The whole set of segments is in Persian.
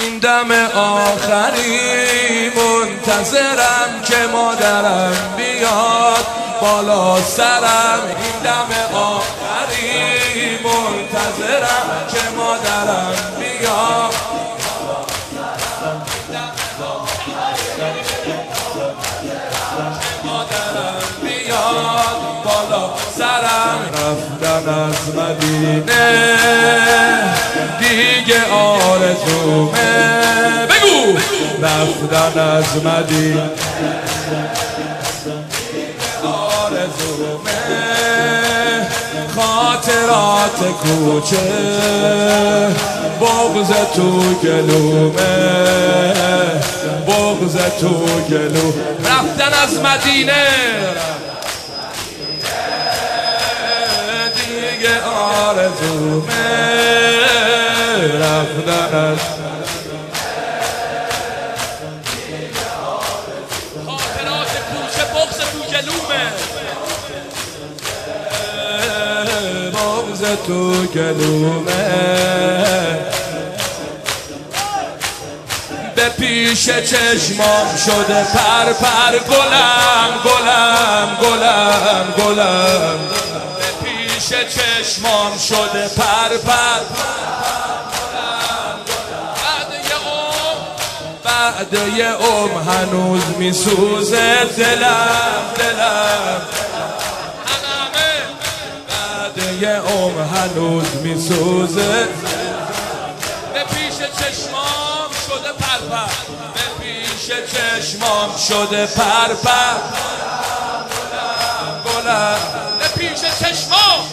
این دم آخری منتظرم که مادرم بیاد بالا سرم. این دم آخری منتظرم که مادرم بیاد بالا سرم. رفتن از مدینه دیگه آرزومه. بگو رفتن از مدینه آرزومه. خاطرات کوچه بغض تو گلومه. بغض تو گلو. رفتن از مدینه دیگه آرزومه. رفتن از خاطرات کوچه بغض تو گلومه. بغض تو گلومه. به پیش چشمام شده پر پر گلم گلم گلم گلم. به پیش چشمام شده پر پر بعد یه هنوز میسوزه دلم دلم. بعد یه هنوز میسوزه. به پیش چشمام شده پرپر. به پیش چشمام شده پرپر گلم. به پیش چشمام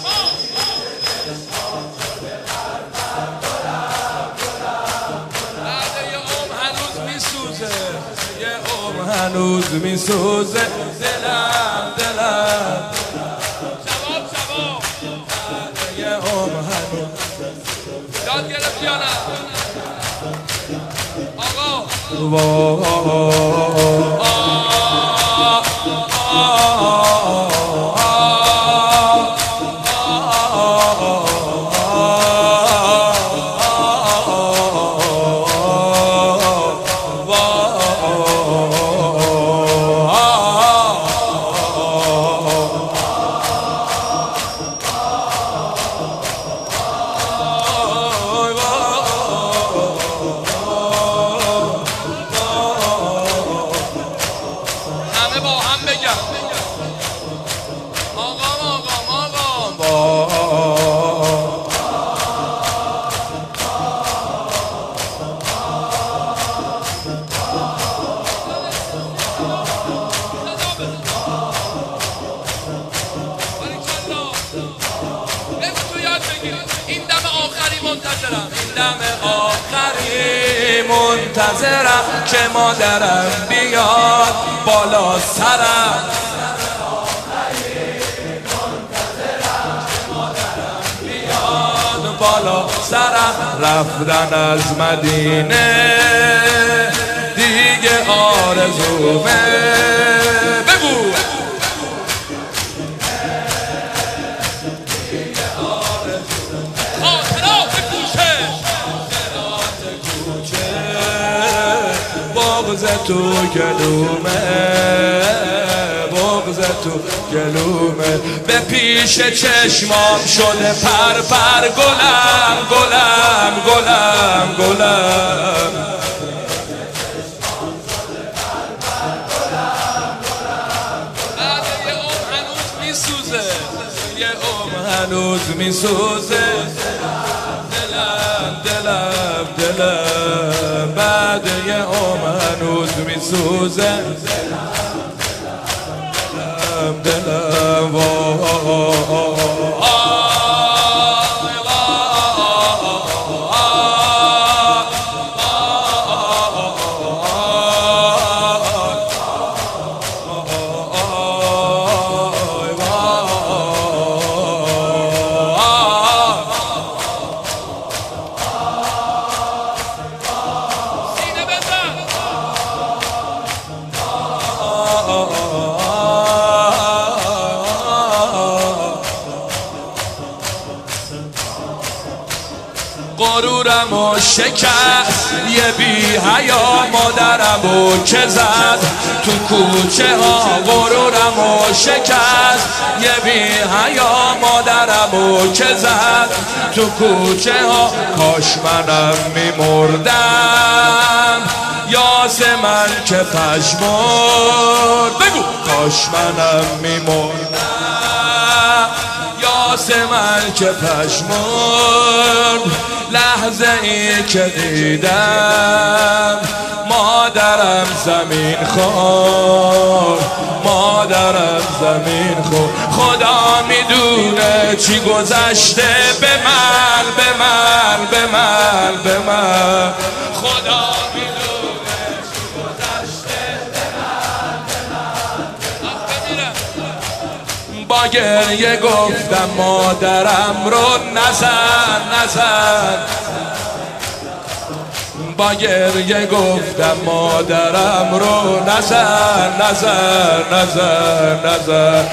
بعد یه هنوز میسوزه. یه هنوز میسوزه دلم دلم. جواب جواب. بعد یه هنوز یاد گرفت یا نه آقا؟ این دم آخری منتظرم که مادرم بیاد بالا سرم. بیاد بالا سرم. رفتن از مدینه دیگه آرزومه. بگو بغض تو گلومه. بغض تو گلومه. به پیش چشمام شده پر پر گلم گلم گلم گلم. بعد یه هنوز میسوزه. یه هنوز میسوزه دلم دلم دلم. بعد یه هنوز میسوزه دلم دلم. غرورم و شکست یه بی حیا مادرم و که زد تو کوچه ها. غرورم و شکست یه بی حیا مادرم و که زد تو کوچه ها. کاش منم میمردم یاس من که پشمرد. بگو کاش منم میمردم یاس من که پشمرد. لحظه ای که دیدم مادرم زمین خورد. مادرم زمین خورد. خدا میدونه چی گذشته به من به من به من به من. خدا میدونه چی گذشته به من به من. با گریه گفتم مادرم رو نزن نزن. با گریه گفتم مادرم رو نزن نزن نزن نزن.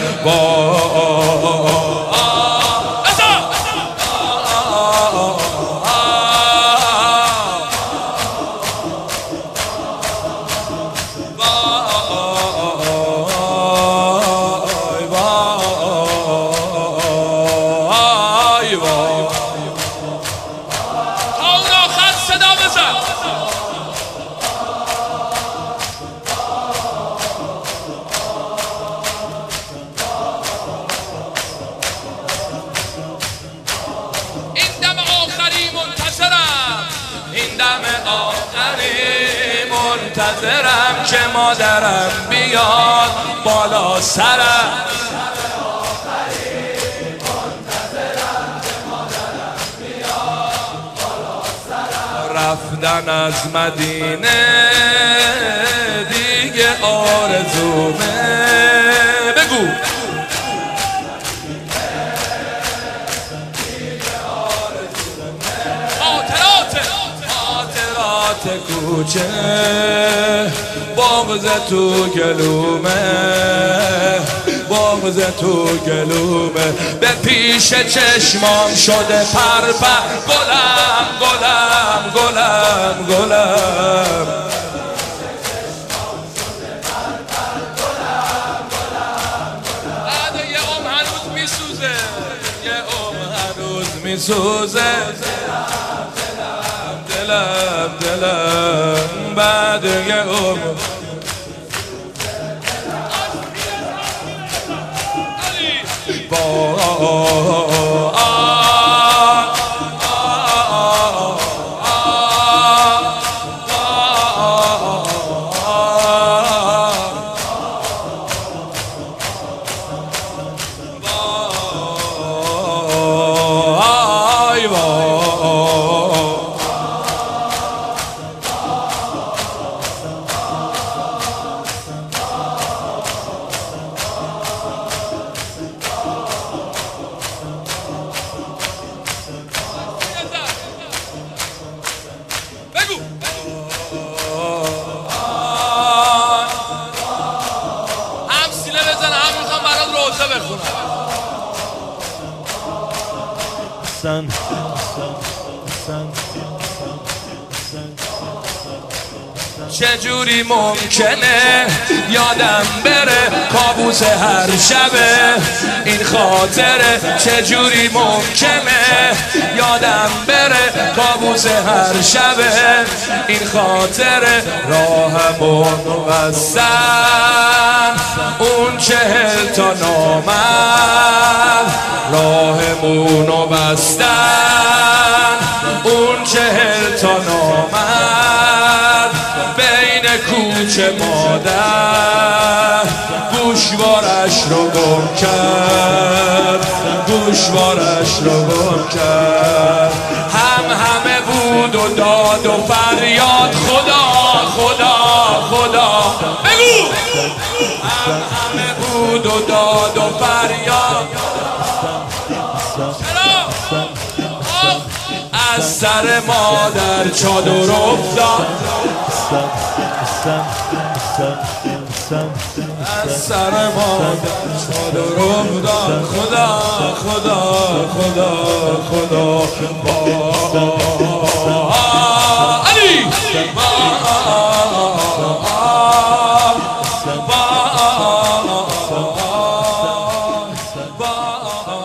منتظرم که مادرم بیاد بالا سرم. رفتن از مدینه دیگه آرزومه. بگو کوچه بغض تو گلومه. بغض تو گلومه. به پیش چشمام شده پرپر. گلم گلم گلم گلم. بعد یه هنوز میسوزه. یه هنوز میسوزه. دلم دلم بعد یه عمر. چجوری ممکنه یادم بره کابوس هر شبه این خاطره. چجوری ممکنه یادم بره کابوس هر شبه این خاطره. راهمون بستن اون 40 تا نامرد. راهمونو بستن اون 40 تا نامرد. بین کوچه مادر گوشوارش رو گم کرد. گوشوارش رو گم کرد. همه بود و داد و فریاد. خدا خدا خدا. بگو همه بود و داد و فریاد. از سر مادر چادر افتاد. از سر مادر درود داد خدا خدا خدا خدا علی با